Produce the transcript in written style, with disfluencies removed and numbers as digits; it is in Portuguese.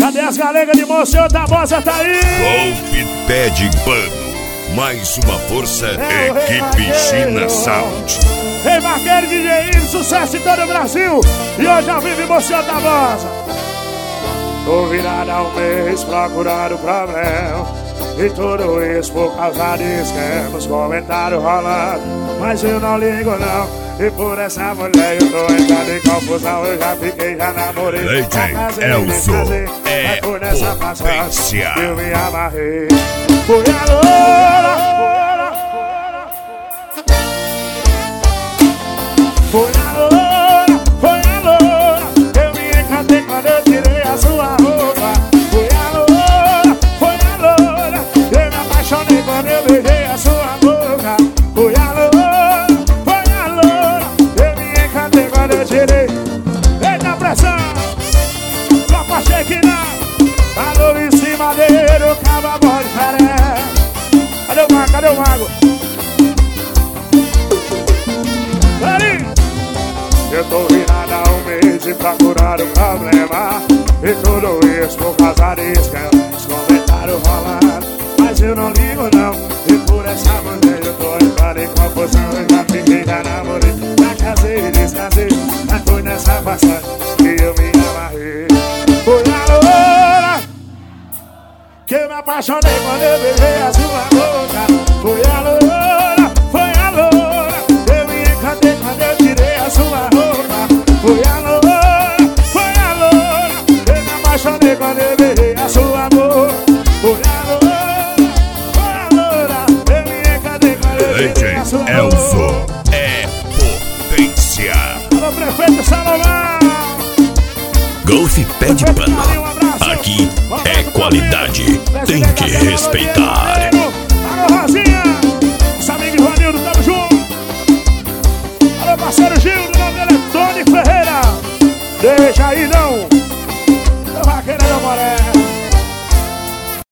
Cadê as galegas de Monsenhor Tabosa? Tá aí! Golpe Pé de Pano. Mais uma força, equipe China Sound. Rei Vaqueiro DJ, sucesso em todo o Brasil. E hoje ao vivo em Monsenhor Tabosa. Tô virado há um mês procurando problema, e tudo isso por causa de esquemas, comentário rolando, mas eu não ligo não. E por essa mulher eu tô entrando em confusão. Eu já fiquei, já namorei, DJ Elson é por nessa potência. eu me amarrei. Foi a loura, foi a loura, foi a loura. Eu me encantei quando eu tirei a sua roupa. Foi a loura, eu me apaixonei quando eu beijei a sua boca. Foi a loura, eu me encantei quando eu tirei. Eita pressão, Copa Chequina, alô em cima dele, o caba bom diferente. Cadê o mago, cadê o mago? Peraí! Eu tô virado há um mês e procurando problema, e tudo isso por causa de esquemas, comentário rolando, mas eu não ligo não. E por essa mulher eu tô entrando em confusão. Eu já fiquei, já namorei, já casei e descasei, mas foi nessa passagem que eu me amarrei. Foi a loura que eu me apaixonei quando eu beijei a sua boca. Foi a loura, eu me encantei quando eu tirei a sua roupa. Foi a loura, eu me apaixonei quando eu beijei a sua boca. Foi a loura, eu me encantei quando eu beijei a sua boca. Elson é potência. Alô, prefeito Salomão. Golfe Pé de Pano. Aqui é qualidade, tem que respeitar. Alô, Rosinha, nosso amigo Ivanildo, tamo junto. Alô, parceiro Gil, do nome dele é Tony Ferreira. Deixa aí não, o vaqueiro é do Moré.